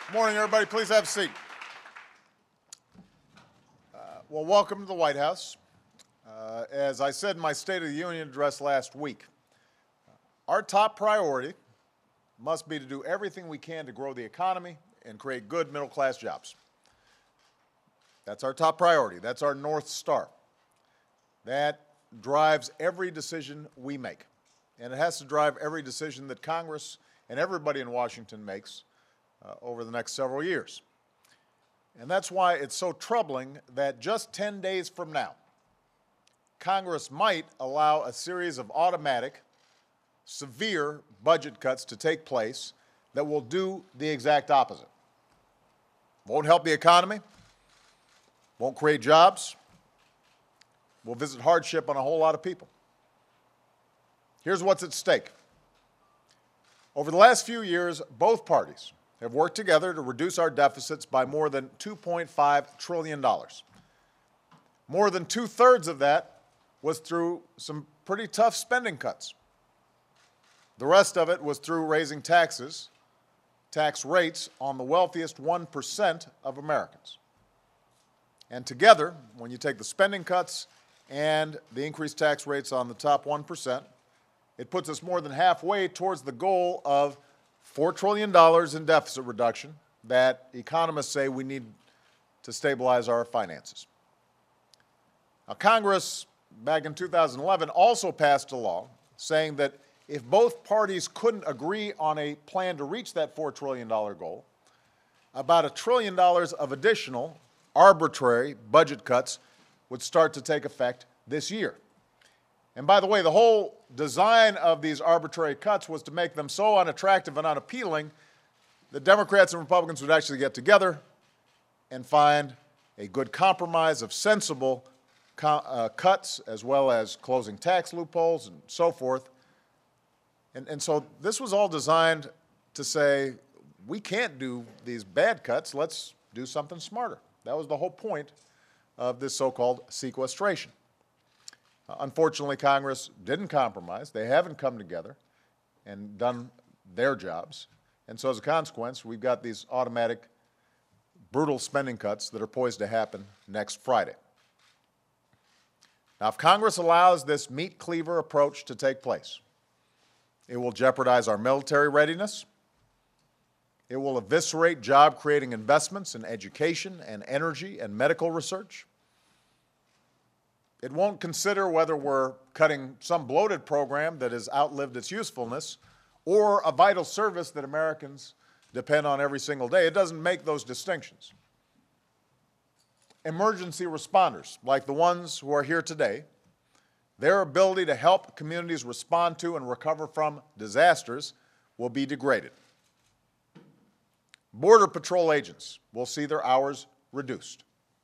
Morning, everybody. Please have a seat. Well, welcome to the White House. As I said in my State of the Union address last week, our top priority must be to do everything we can to grow the economy and create good middle-class jobs. That's our top priority. That's our North Star. That drives every decision we make. And it has to drive every decision that Congress and everybody in Washington makes over the next several years. And that's why it's so troubling that just 10 days from now, Congress might allow a series of automatic, severe budget cuts to take place that will do the exact opposite. Won't help the economy, won't create jobs, will visit hardship on a whole lot of people. Here's what's at stake. Over the last few years, both parties have worked together to reduce our deficits by more than $2.5 trillion. More than two-thirds of that was through some pretty tough spending cuts. The rest of it was through raising taxes, tax rates on the wealthiest 1% of Americans. And together, when you take the spending cuts and the increased tax rates on the top 1%, it puts us more than halfway towards the goal of $4 trillion in deficit reduction that economists say we need to stabilize our finances. Now, Congress, back in 2011, also passed a law saying that if both parties couldn't agree on a plan to reach that $4 trillion goal, about $1 trillion of additional arbitrary budget cuts would start to take effect this year. And by the way, the whole design of these arbitrary cuts was to make them so unattractive and unappealing that Democrats and Republicans would actually get together and find a good compromise of sensible cuts, as well as closing tax loopholes and so forth. And so this was all designed to say, we can't do these bad cuts, let's do something smarter. That was the whole point of this so-called sequestration. Unfortunately, Congress didn't compromise. They haven't come together and done their jobs. And so as a consequence, we've got these automatic, brutal spending cuts that are poised to happen next Friday. Now, if Congress allows this meat cleaver approach to take place, it will jeopardize our military readiness. It will eviscerate job-creating investments in education and energy and medical research. It won't consider whether we're cutting some bloated program that has outlived its usefulness or a vital service that Americans depend on every single day. It doesn't make those distinctions. Emergency responders, like the ones who are here today, their ability to help communities respond to and recover from disasters will be degraded. Border Patrol agents will see their hours reduced.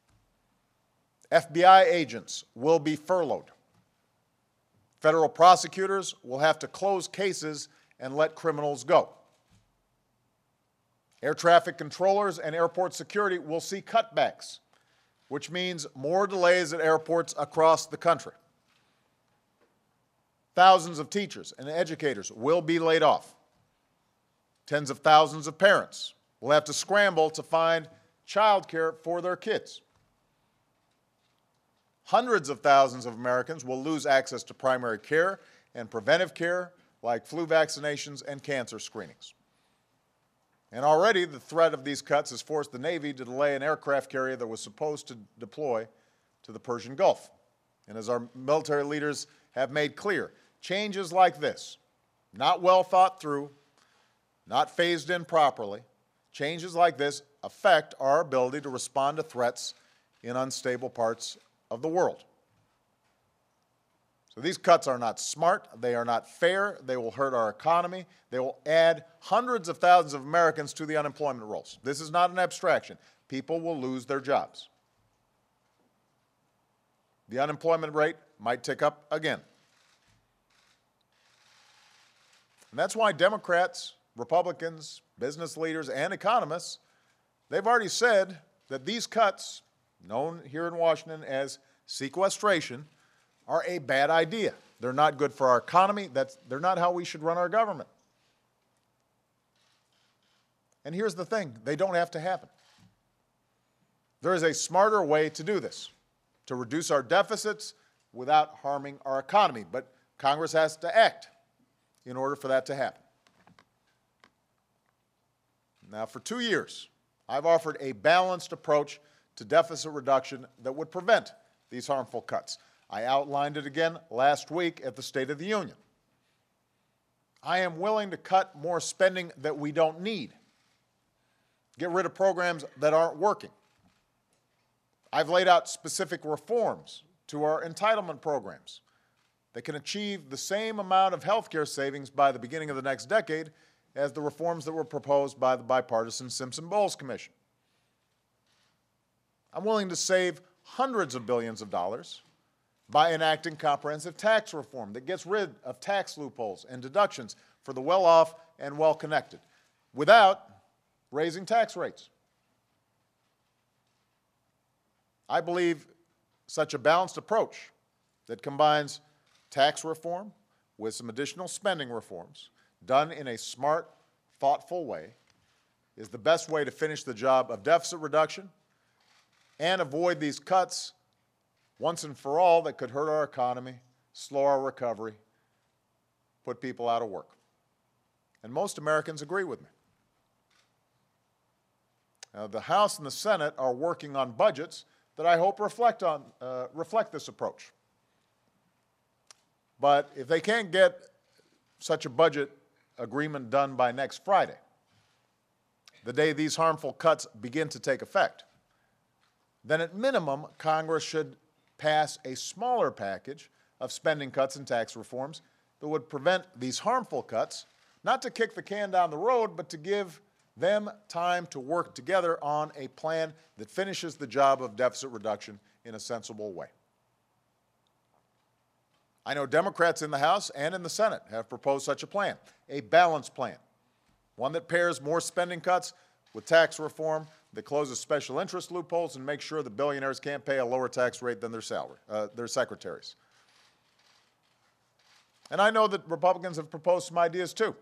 FBI agents will be furloughed. Federal prosecutors will have to close cases and let criminals go. Air traffic controllers and airport security will see cutbacks, which means more delays at airports across the country. Thousands of teachers and educators will be laid off. Tens of thousands of parents will have to scramble to find childcare for their kids. Hundreds of thousands of Americans will lose access to primary care and preventive care like flu vaccinations and cancer screenings. And already the threat of these cuts has forced the Navy to delay an aircraft carrier that was supposed to deploy to the Persian Gulf. And as our military leaders have made clear, changes like this, not well thought through, not phased in properly, changes like this affect our ability to respond to threats in unstable parts of the world. So these cuts are not smart, they are not fair, they will hurt our economy, they will add hundreds of thousands of Americans to the unemployment rolls. This is not an abstraction. People will lose their jobs. The unemployment rate might tick up again. And that's why Democrats, Republicans, business leaders, and economists, they've already said that these cuts, known here in Washington as sequestration, are a bad idea. They're not good for our economy. They're not how we should run our government. And here's the thing, they don't have to happen. There is a smarter way to do this, to reduce our deficits without harming our economy. But Congress has to act in order for that to happen. Now, for 2 years, I've offered a balanced approach to deficit reduction that would prevent these harmful cuts. I outlined it again last week at the State of the Union. I am willing to cut more spending that we don't need, get rid of programs that aren't working. I've laid out specific reforms to our entitlement programs that can achieve the same amount of health care savings by the beginning of the next decade as the reforms that were proposed by the bipartisan Simpson-Bowles Commission. I'm willing to save hundreds of billions of dollars by enacting comprehensive tax reform that gets rid of tax loopholes and deductions for the well-off and well-connected without raising tax rates. I believe such a balanced approach that combines tax reform with some additional spending reforms done in a smart, thoughtful way is the best way to finish the job of deficit reduction and avoid these cuts once and for all that could hurt our economy, slow our recovery, put people out of work. And most Americans agree with me. Now, the House and the Senate are working on budgets that I hope reflect this approach. But if they can't get such a budget agreement done by next Friday, the day these harmful cuts begin to take effect, then at minimum, Congress should pass a smaller package of spending cuts and tax reforms that would prevent these harmful cuts, not to kick the can down the road, but to give them time to work together on a plan that finishes the job of deficit reduction in a sensible way. I know Democrats in the House and in the Senate have proposed such a plan, a balanced plan, one that pairs more spending cuts with tax reform that closes special interest loopholes and makes sure that billionaires can't pay a lower tax rate than their secretaries. And I know that Republicans have proposed some ideas too.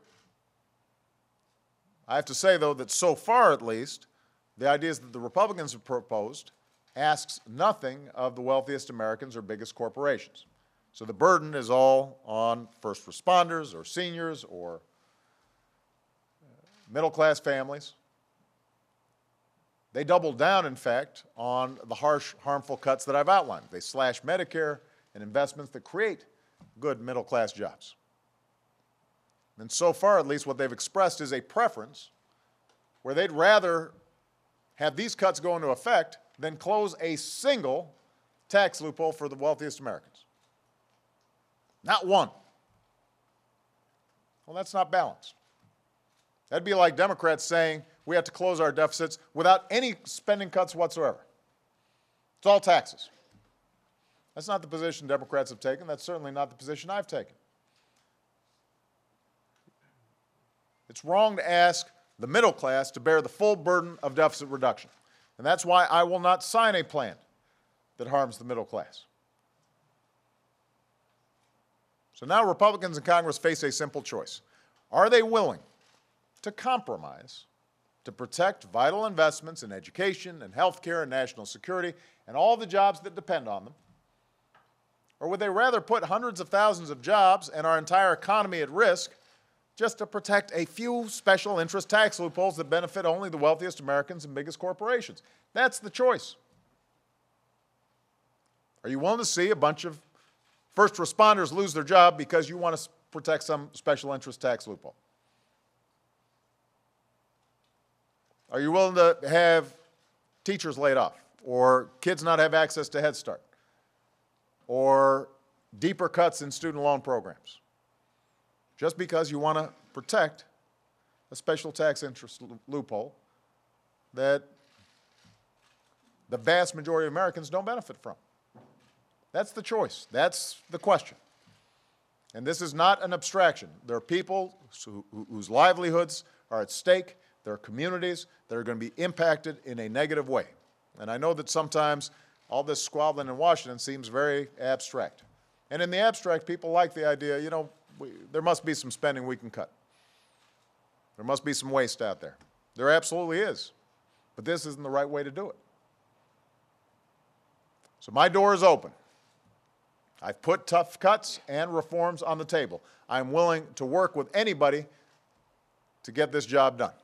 I have to say, though, that so far at least, the ideas that the Republicans have proposed asks nothing of the wealthiest Americans or biggest corporations. So the burden is all on first responders or seniors or middle-class families. They double down, in fact, on the harsh, harmful cuts that I've outlined. They slash Medicare and investments that create good middle-class jobs. And so far, at least, what they've expressed is a preference where they'd rather have these cuts go into effect than close a single tax loophole for the wealthiest Americans. Not one. Well, that's not balanced. That'd be like Democrats saying we have to close our deficits without any spending cuts whatsoever. It's all taxes. That's not the position Democrats have taken. That's certainly not the position I've taken. It's wrong to ask the middle class to bear the full burden of deficit reduction. And that's why I will not sign a plan that harms the middle class. So now Republicans in Congress face a simple choice. Are they willing to compromise to protect vital investments in education and health care and national security and all the jobs that depend on them? Or would they rather put hundreds of thousands of jobs and our entire economy at risk just to protect a few special interest tax loopholes that benefit only the wealthiest Americans and biggest corporations? That's the choice. Are you willing to see a bunch of first responders lose their job because you want to protect some special interest tax loophole? Are you willing to have teachers laid off or kids not have access to Head Start or deeper cuts in student loan programs just because you want to protect a special tax interest loophole that the vast majority of Americans don't benefit from? That's the choice. That's the question. And this is not an abstraction. There are people whose livelihoods are at stake. There are communities that are going to be impacted in a negative way. And I know that sometimes all this squabbling in Washington seems very abstract. And in the abstract, people like the idea, there must be some spending we can cut. There must be some waste out there. There absolutely is. But this isn't the right way to do it. So my door is open. I've put tough cuts and reforms on the table. I'm willing to work with anybody to get this job done.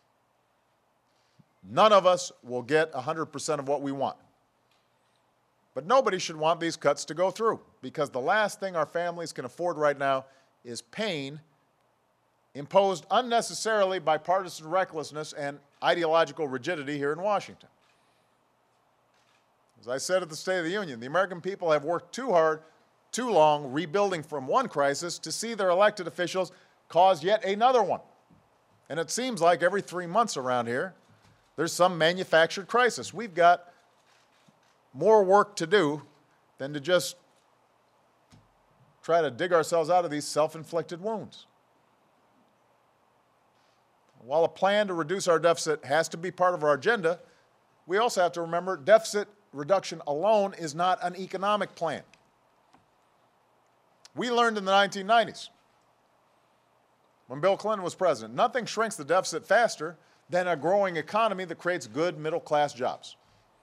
None of us will get 100% of what we want. But nobody should want these cuts to go through, because the last thing our families can afford right now is pain imposed unnecessarily by partisan recklessness and ideological rigidity here in Washington. As I said at the State of the Union, the American people have worked too hard, too long, rebuilding from one crisis to see their elected officials cause yet another one. And it seems like every 3 months around here, there's some manufactured crisis. We've got more work to do than to just try to dig ourselves out of these self-inflicted wounds. While a plan to reduce our deficit has to be part of our agenda, we also have to remember deficit reduction alone is not an economic plan. We learned in the 1990s, when Bill Clinton was president, nothing shrinks the deficit faster than a growing economy that creates good middle-class jobs.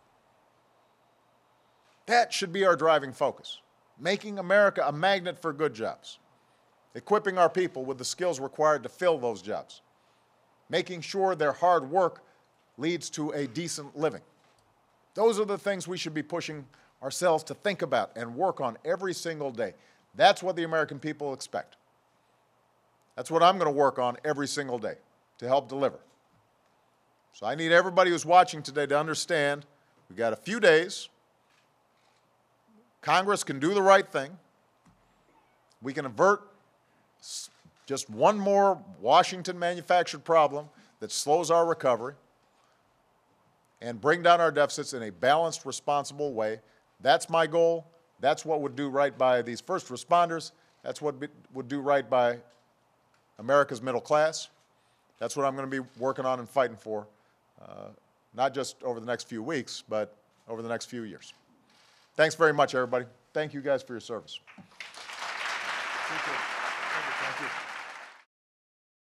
That should be our driving focus, making America a magnet for good jobs, equipping our people with the skills required to fill those jobs, making sure their hard work leads to a decent living. Those are the things we should be pushing ourselves to think about and work on every single day. That's what the American people expect. That's what I'm going to work on every single day to help deliver. So I need everybody who's watching today to understand we've got a few days. Congress can do the right thing. We can avert just one more Washington manufactured problem that slows our recovery and bring down our deficits in a balanced, responsible way. That's my goal. That's what would do right by these first responders. That's what would do right by America's middle class. That's what I'm going to be working on and fighting for, not just over the next few weeks, but over the next few years. Thanks very much, everybody. Thank you guys for your service. Thank you.